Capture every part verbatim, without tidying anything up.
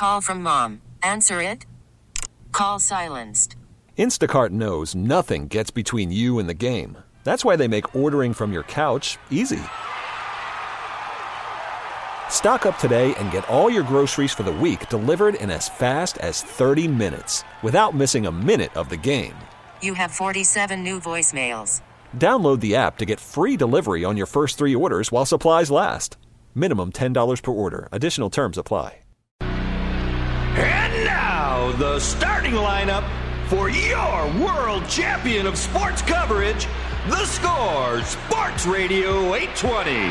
call from mom. Answer it. Call silenced. Instacart knows nothing gets between you and the game. That's why they make ordering from your couch easy. Stock up today and get all your groceries for the week delivered in as fast as thirty minutes without missing a minute of the game. You have forty-seven new voicemails. Download the app to get free delivery on your first three orders while supplies last. Minimum ten dollars per order. Additional terms apply. And now, the starting lineup for your world champion of sports coverage, The Score Sports Radio eight twenty.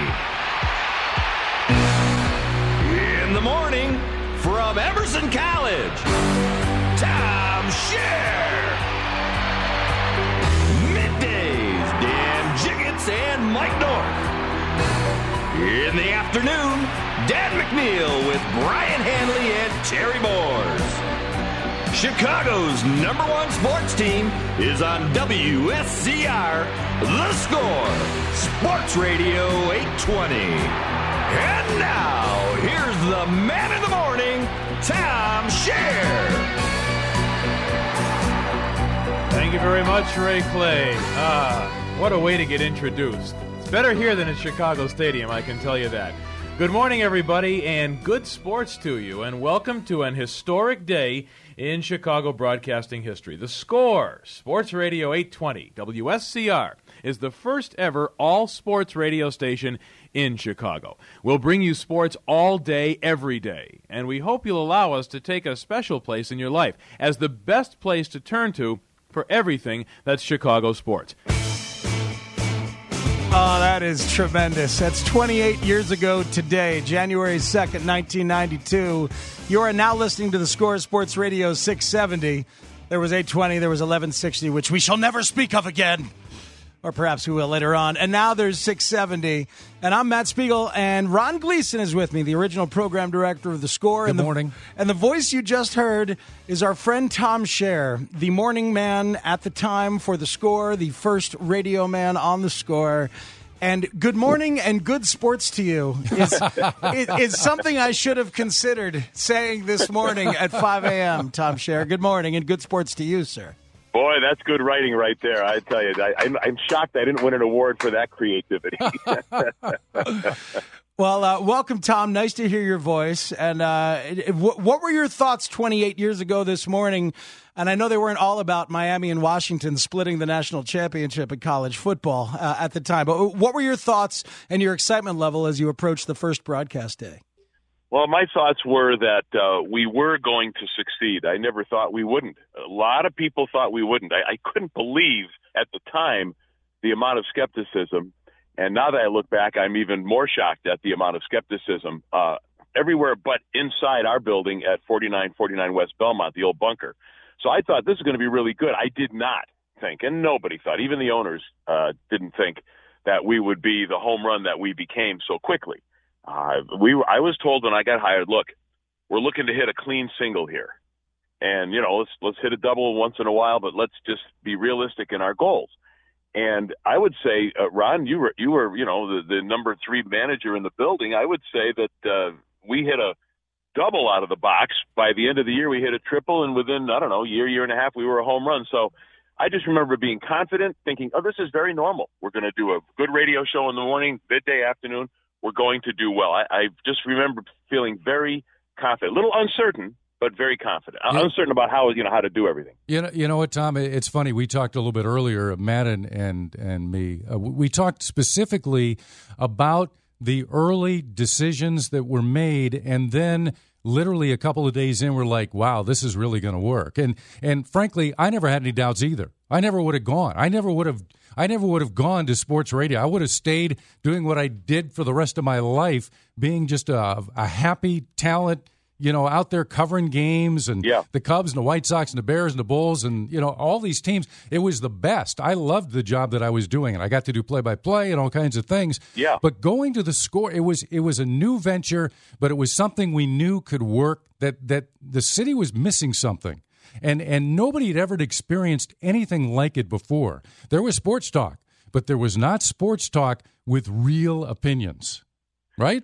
In the morning, from Emerson College, Tom Scher. Middays, Dan Jiggets and Mike North. In the afternoon, Dan McNeil with Brian Hanley and Terry Moores. Chicago's number one sports team is on W S C R, The Score, Sports Radio eight twenty. And now, here's the man in the morning, Tom Scher. Thank you very much, Ray Clay. Ah, what a way to get introduced. It's better here than at Chicago Stadium, I can tell you that. Good morning, everybody, and good sports to you, and welcome to an historic day in Chicago broadcasting history. The Score, Sports Radio eight twenty, W S C R, is the first ever all-sports radio station in Chicago. We'll bring you sports all day, every day, and we hope you'll allow us to take a special place in your life as the best place to turn to for everything that's Chicago sports. Oh, that is tremendous. That's twenty-eight years ago today, January second, nineteen ninety-two. You are now listening to the Score Sports Radio six seventy. There was eight twenty, there was eleven sixty, which we shall never speak of again. Or perhaps we will later on. And now there's six seventy. And I'm Matt Spiegel, and Ron Gleason is with me, the original program director of The Score. Good and the, morning. And the voice you just heard is our friend Tom Scher, the morning man at the time for The Score, the first radio man on The Score. And good morning and good sports to you is, is something I should have considered saying this morning at five a.m., Tom Scher. Good morning and good sports to you, sir. Boy, that's good writing right there. I tell you, I, I'm, I'm shocked I didn't win an award for that creativity. Well, uh, welcome, Tom. Nice to hear your voice. And uh, w- what were your thoughts twenty-eight years ago this morning? And I know they weren't all about Miami and Washington splitting the national championship in college football uh, at the time. But what were your thoughts and your excitement level as you approached the first broadcast day? Well, my thoughts were that uh, we were going to succeed. I never thought we wouldn't. A lot of people thought we wouldn't. I, I couldn't believe at the time the amount of skepticism. And now that I look back, I'm even more shocked at the amount of skepticism uh, everywhere but inside our building at forty-nine forty-nine West Belmont, the old bunker. So I thought this is going to be really good. I did not think, and nobody thought, even the owners uh, didn't think that we would be the home run that we became so quickly. Uh, we were, I was told when I got hired, look, we're looking to hit a clean single here. And, you know, let's let's hit a double once in a while, but let's just be realistic in our goals. And I would say, uh, Ron, you were, you were, you know, the, the number three manager in the building. I would say that uh, we hit a double out of the box. By the end of the year, we hit a triple, and within, I don't know, year, year and a half, we were a home run. So I just remember being confident, thinking, oh, this is very normal. We're going to do a good radio show in the morning, midday, afternoon. We're going to do well. I, I just remember feeling very confident, a little uncertain, but very confident. I'm yeah. uncertain about how, you know, how to do everything. You know, you know what, Tom? It's funny. We talked a little bit earlier, Matt and and, and me. Uh, we talked specifically about the early decisions that were made, and then literally a couple of days in, we're like, wow, this is really going to work. And and frankly, I never had any doubts either. I never would have gone. I never would have. I never would have gone to sports radio. I would have stayed doing what I did for the rest of my life, being just a, a happy talent, you know, out there covering games and yeah. the Cubs and the White Sox and the Bears and the Bulls and, you know, all these teams. It was the best. I loved the job that I was doing, and I got to do play-by-play and all kinds of things. Yeah. But going to the Score, it was it was a new venture, but it was something we knew could work, that that the city was missing something. And and nobody had ever experienced anything like it before. There was sports talk, but there was not sports talk with real opinions, right?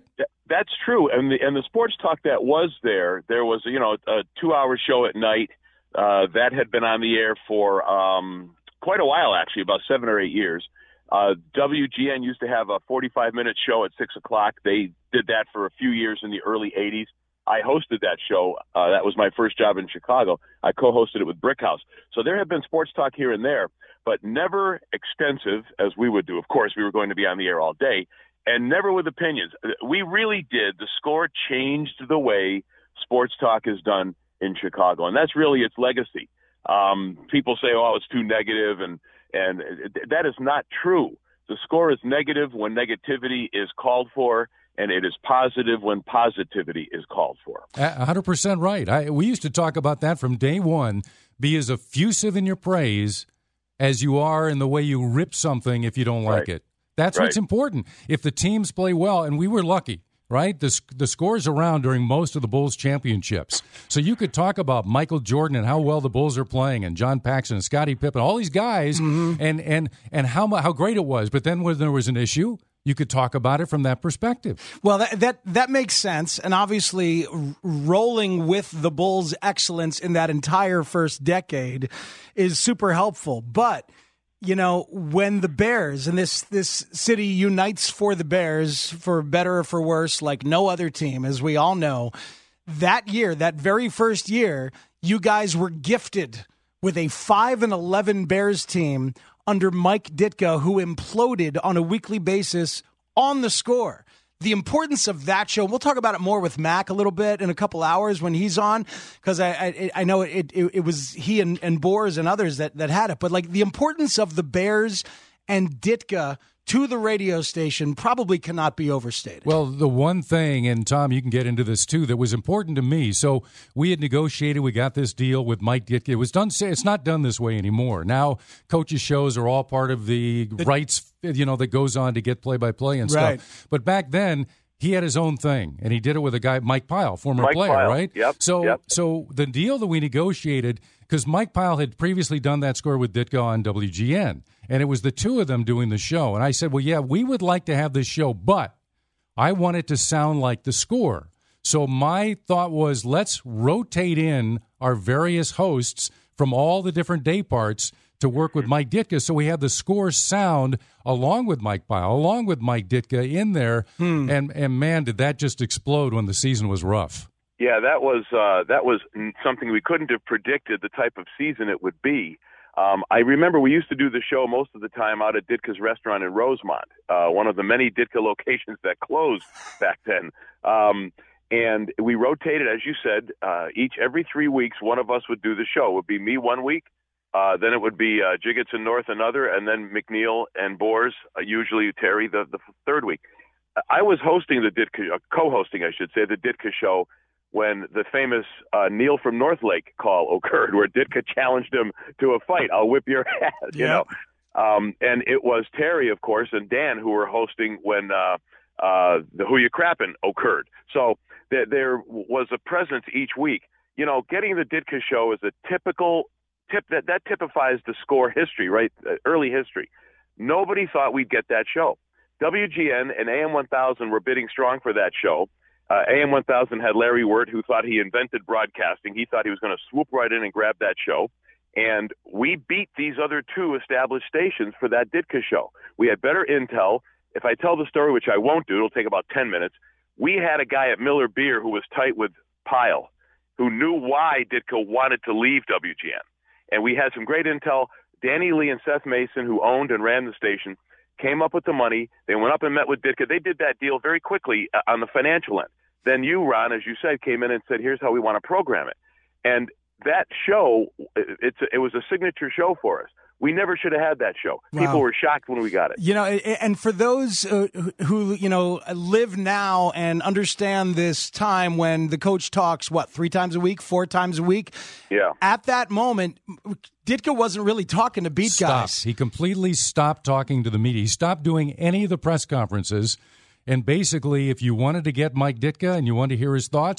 That's true, and the and the sports talk that was there, there was you know a two-hour show at night uh, that had been on the air for um, quite a while, actually, about seven or eight years. Uh, W G N used to have a forty-five minute show at six o'clock. They did that for a few years in the early eighties. I hosted that show. Uh, that was my first job in Chicago. I co-hosted it with Brickhouse. So there have been sports talk here and there, but never extensive as we would do. Of course, we were going to be on the air all day, and never with opinions. We really did. The Score changed the way sports talk is done in Chicago, and that's really its legacy. Um, people say, oh, it's too negative, and, and that is not true. The Score is negative when negativity is called for, and it is positive when positivity is called for. one hundred percent right. I, we used to talk about that from day one. Be as effusive in your praise as you are in the way you rip something if you don't like Right. it. That's Right. what's important. If the teams play well, and we were lucky, right? The, the Score's around during most of the Bulls championships. So you could talk about Michael Jordan and how well the Bulls are playing, and John Paxson and Scottie Pippen, all these guys, Mm-hmm. and, and, and how, mu- how great it was. But then when there was an issue, you could talk about it from that perspective. Well, that that, that makes sense, and obviously r- rolling with the Bulls' excellence in that entire first decade is super helpful. But you know, when the Bears and this this city unites for the Bears, for better or for worse, like no other team, as we all know, that year, that very first year, you guys were gifted with a five and eleven Bears team under Mike Ditka, who imploded on a weekly basis on the Score. The importance of that show, we'll talk about it more with Mac a little bit in a couple hours when he's on, because I, I I know it, it it was he and, and Boers and others that, that had it. But like the importance of the Bears and Ditka to the radio station probably cannot be overstated. Well, the one thing, and Tom, you can get into this too, that was important to me. So we had negotiated, we got this deal with Mike Ditka. It was done. It's not done this way anymore. Now, coaches' shows are all part of the, the rights, you know, that goes on to get play-by-play and Right. stuff. But back then, he had his own thing, and he did it with a guy, Mike Pyle, former Mike player, Pyle. right? Yep. So, Yep. so the deal that we negotiated, because Mike Pyle had previously done that Score with Ditka on W G N, and it was the two of them doing the show. And I said, well, yeah, we would like to have this show, but I want it to sound like the Score. So my thought was, let's rotate in our various hosts from all the different day parts to work with Mike Ditka, so we have the Score sound along with Mike Pyle, along with Mike Ditka in there. Hmm. And, and, man, did that just explode when the season was rough. Yeah, that was uh, that was something we couldn't have predicted, the type of season it would be. Um, I remember we used to do the show most of the time out at Ditka's restaurant in Rosemont, uh, one of the many Ditka locations that closed back then. Um, and we rotated, as you said, uh, each every three weeks, one of us would do the show. It would be me one week, uh, then it would be uh, Jiggets and North another, and then McNeil and Boers, uh, usually Terry, the, the third week. I was hosting the Ditka, uh, co-hosting, I should say, the Ditka show when the famous uh, Neil from Northlake call occurred, where Ditka challenged him to a fight. I'll whip your ass, you yeah. know. Um, and it was Terry, of course, and Dan who were hosting when uh, uh, the Who You Crappin' occurred. So th- there was a presence each week. You know, getting the Ditka show is a typical tip that that typifies the Score history, right? Uh, early history. Nobody thought we'd get that show. W G N and A M one thousand were bidding strong for that show. Uh, A M one thousand had Larry Wirt, who thought he invented broadcasting. He thought he was going to swoop right in and grab that show. And we beat these other two established stations for that Ditka show. We had better intel. If I tell the story, which I won't do, it'll take about ten minutes. We had a guy at Miller Beer who was tight with Pyle, who knew why Ditka wanted to leave W G N. And we had some great intel. Danny Lee and Seth Mason, who owned and ran the station, came up with the money. They went up and met with Ditka. They did that deal very quickly uh, on the financial end. Then you, Ron, as you said, came in and said, here's how we want to program it. And that show, it's a, it was a signature show for us. We never should have had that show. Wow. People were shocked when we got it. You know, and for those uh, who, you know, live now and understand this time when the coach talks, what, three times a week, four times a week? Yeah. At that moment, Ditka wasn't really talking to beat stopped. guys. He completely stopped talking to the media. He stopped doing any of the press conferences. And basically, if you wanted to get Mike Ditka and you wanted to hear his thoughts,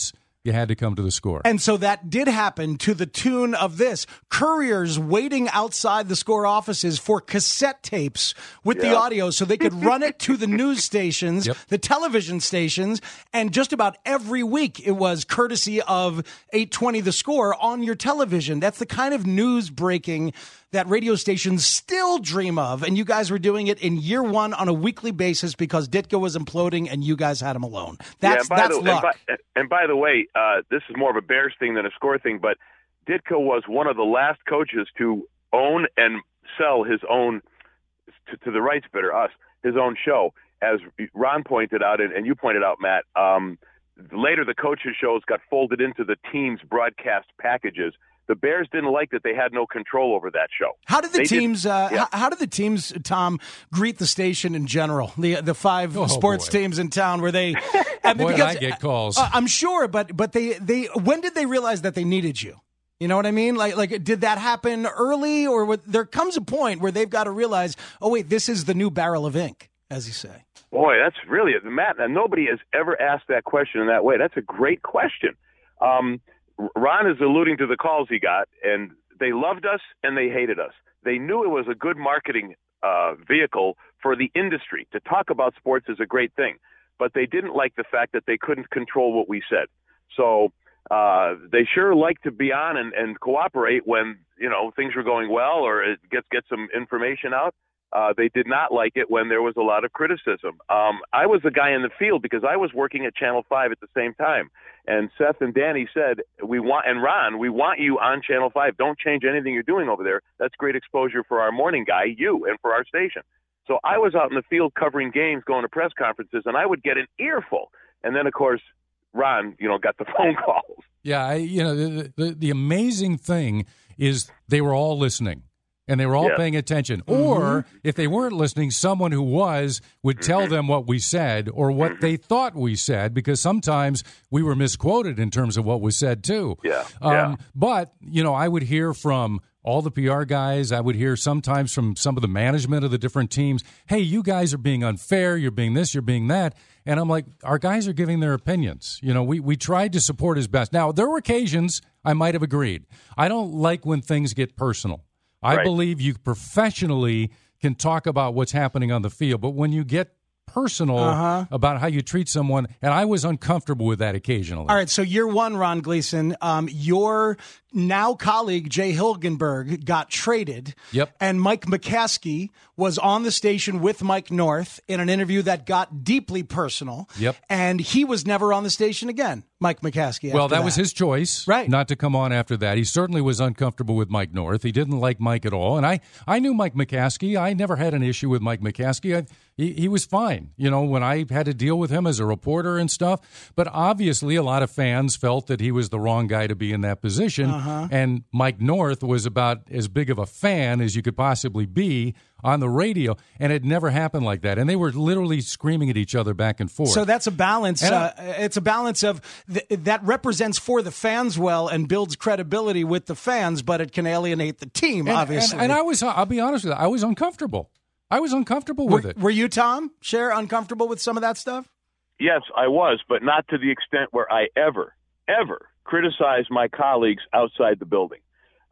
you had to come to the Score. And so that did happen to the tune of this. Couriers waiting outside the Score offices for cassette tapes with Yeah. the audio so they could run it to the news stations, Yep. the television stations, and just about every week it was courtesy of eight twenty The Score on your television. That's the kind of news breaking that radio stations still dream of, and you guys were doing it in year one on a weekly basis because Ditka was imploding and you guys had him alone. That's yeah, and by that's the, luck. And by, and by the way, uh, this is more of a Bears thing than a Score thing, but Ditka was one of the last coaches to own and sell his own, to, to the rights bidder, us, his own show. As Ron pointed out, and, and you pointed out, Matt, um, later the coaches' shows got folded into the team's broadcast packages. The Bears didn't like that they had no control over that show. How did the They teams? did- uh, yeah. how, how did the teams, Tom, greet the station in general? The the five Oh, sports boy. teams in town. Were they? I mean, Boy, did because- I get calls. Uh, I'm sure, but but they they when did they realize that they needed you? You know what I mean? Like like did that happen early, or what, there comes a point where they've got to realize, oh wait, this is the new barrel of ink, as you say. Boy, that's really Matt. And nobody has ever asked that question in that way. That's a great question. Um, Ron is alluding to the calls he got, and they loved us and they hated us. They knew it was a good marketing uh, vehicle for the industry. To talk about sports is a great thing, but they didn't like the fact that they couldn't control what we said. So uh, they sure like to be on and, and cooperate when you know things were going well or it gets get some information out. Uh, they did not like it when there was a lot of criticism. Um, I was the guy in the field because I was working at Channel five at the same time. And Seth and Danny said, we want, and Ron, we want you on Channel five. Don't change anything you're doing over there. That's great exposure for our morning guy, you, and for our station. So I was out in the field covering games, going to press conferences, and I would get an earful. And then, of course, Ron, you know, got the phone calls. Yeah, I, you know, the, the the amazing thing is they were all listening. And they were all Yeah. paying attention. Or if they weren't listening, someone who was would tell them what we said or what they thought we said, because sometimes we were misquoted in terms of what was said, too. Yeah, Um, yeah. But, you know, I would hear from all the P R guys. I would hear sometimes from some of the management of the different teams, hey, you guys are being unfair. You're being this, you're being that. And I'm like, our guys are giving their opinions. You know, we, we tried to support as best. Now, there were occasions I might have agreed. I don't like when things get personal. I Right. believe you professionally can talk about what's happening on the field, but when you get personal Uh-huh. about how you treat someone, and I was uncomfortable with that occasionally. All right, so year one, Ron Gleason, um, your now colleague Jay Hilgenberg got traded. Yep. And Mike McCaskey was on the station with Mike North in an interview that got deeply personal. Yep. And he was never on the station again, Mike McCaskey. Well, after that was his choice, Right. not to come on after that. He certainly was uncomfortable with Mike North. He didn't like Mike at all. And I, I knew Mike McCaskey. I never had an issue with Mike McCaskey. I, he, he was fine, you know, when I had to deal with him as a reporter and stuff. But obviously, a lot of fans felt that he was the wrong guy to be in that position. Uh-huh. And Mike North was about as big of a fan as you could possibly be on the radio. And it never happened like that. And they were literally screaming at each other back and forth. So that's a balance. And I- Uh, it's a balance of th- that represents for the fans well and builds credibility with the fans, but it can alienate the team, and, obviously. And, and I was, I'll be honest with you, I was uncomfortable. I was uncomfortable with were, it. were you, Tom, Cher, uncomfortable with some of that stuff? Yes, I was, but not to the extent where I ever, ever criticized my colleagues outside the building.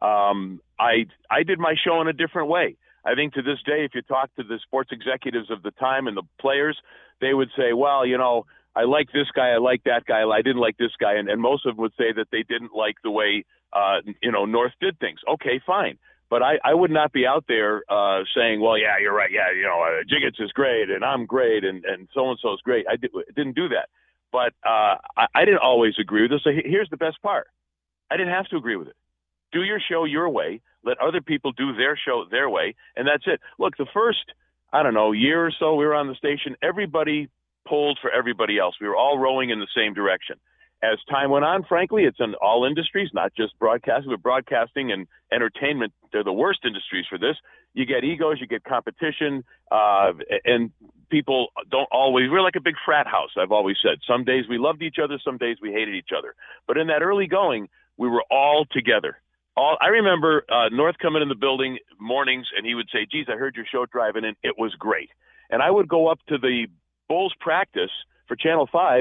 Um, I I did my show in a different way. I think to this day, if you talk to the sports executives of the time and the players, they would say, well, you know, I like this guy, I like that guy, I didn't like this guy, and, and most of them would say that they didn't like the way, uh, you know, North did things. Okay, fine. But I, I would not be out there uh, saying, well, yeah, you're right, yeah, you know, uh, Jiggets is great, and I'm great, and, and so-and-so is great. I did, didn't do that. But uh, I, I didn't always agree with it. So here's the best part. I didn't have to agree with it. Do your show your way. Let other people do their show their way, and that's it. Look, the first, I don't know, year or so we were on the station, everybody pulled for everybody else. We were all rowing in the same direction. As time went on, frankly, it's in all industries, not just broadcasting, but broadcasting and entertainment. They're the worst industries for this. You get egos, you get competition, uh, and people don't always, we're like a big frat house, I've always said. Some days we loved each other, some days we hated each other. But in that early going, we were all together. All, I remember uh, North coming in the building mornings, and he would say, geez, I heard your show driving in. It was great. And I would go up to the Bulls practice for Channel five,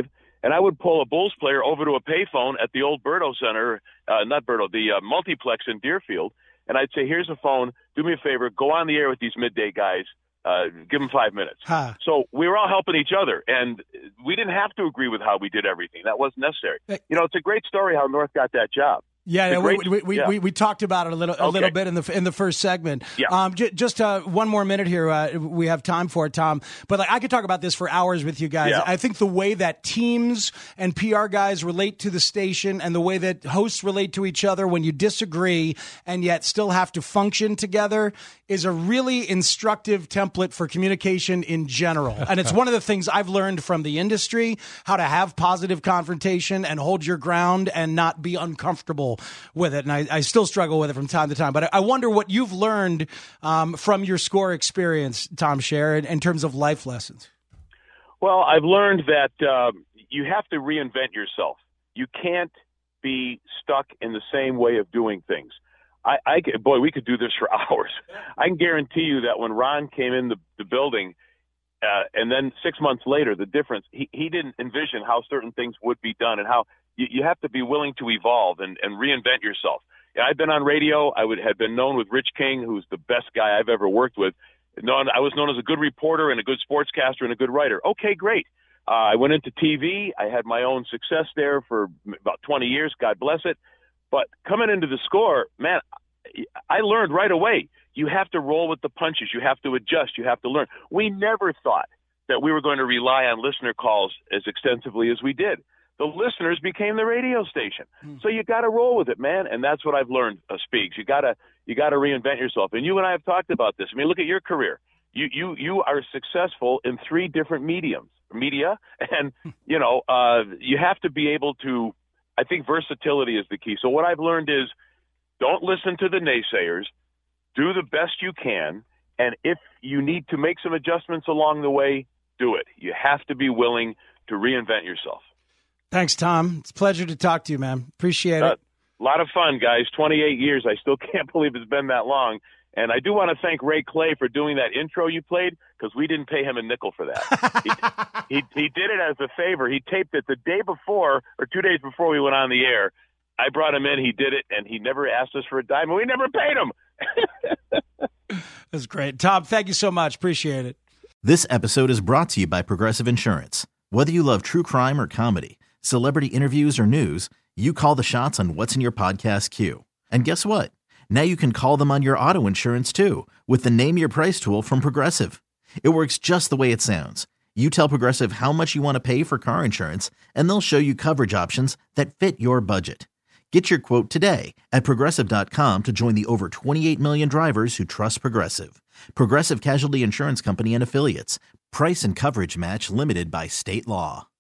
And I would pull a Bulls player over to a payphone at the old Berto Center, uh, not Berto, the uh, multiplex in Deerfield, and I'd say, here's a phone, do me a favor, go on the air with these midday guys, uh, give them five minutes. Huh. So we were all helping each other, and we didn't have to agree with how we did everything. That wasn't necessary. You know, it's a great story how North got that job. Yeah, great, we, we, we, yeah. we we talked about it a little a okay. little bit in the in the first segment. Yeah. Um, j- just uh, one more minute here. Uh, we have time for it, Tom. But like, I could talk about this for hours with you guys. Yeah. I think the way that teams and P R guys relate to the station, and the way that hosts relate to each other when you disagree and yet still have to function together, is a really instructive template for communication in general. And it's one of the things I've learned from the industry, how to have positive confrontation and hold your ground and not be uncomfortable with it. And I, I still struggle with it from time to time. But I, I wonder what you've learned um, from your score experience, Tom Scher, in, in terms of life lessons. Well, I've learned that um, you have to reinvent yourself. You can't be stuck in the same way of doing things. I, I boy, we could do this for hours. I can guarantee you that when Ron came in the, the building, uh, and then six months later, the difference, he, he didn't envision how certain things would be done, and how you, you have to be willing to evolve and, and reinvent yourself. Yeah, I've been on radio. I would have been known with Rich King, who's the best guy I've ever worked with. Known, I was known as a good reporter and a good sportscaster and a good writer. Okay, great. Uh, I went into T V. I had my own success there for about twenty years. God bless it. But coming into the Score, man, I learned right away. You have to roll with the punches. You have to adjust. You have to learn. We never thought that we were going to rely on listener calls as extensively as we did. The listeners became the radio station. Mm. So you got to roll with it, man. And that's what I've learned, uh, Speaks. You got to you got to reinvent yourself. And you and I have talked about this. I mean, look at your career. You you you are successful in three different mediums, media, and you know uh, you have to be able to. I think versatility is the key. So what I've learned is, don't listen to the naysayers. Do the best you can, and if you need to make some adjustments along the way, do it. You have to be willing to reinvent yourself. Thanks, Tom. It's a pleasure to talk to you, man. Appreciate uh, it. A lot of fun, guys. twenty-eight years. I still can't believe it's been that long. And I do want to thank Ray Clay for doing that intro you played, because we didn't pay him a nickel for that. he, he he did it as a favor. He taped it the day before or two days before we went on the air. I brought him in. He did it, and he never asked us for a dime, and we never paid him. That's great. Tom, thank you so much. Appreciate it. This episode is brought to you by Progressive Insurance. Whether you love true crime or comedy, celebrity interviews or news, you call the shots on what's in your podcast queue. And guess what? Now you can call them on your auto insurance too, with the Name Your Price tool from Progressive. It works just the way it sounds. You tell Progressive how much you want to pay for car insurance, and they'll show you coverage options that fit your budget. Get your quote today at Progressive dot com to join the over twenty-eight million drivers who trust Progressive. Progressive Casualty Insurance Company and Affiliates. Price and coverage match limited by state law.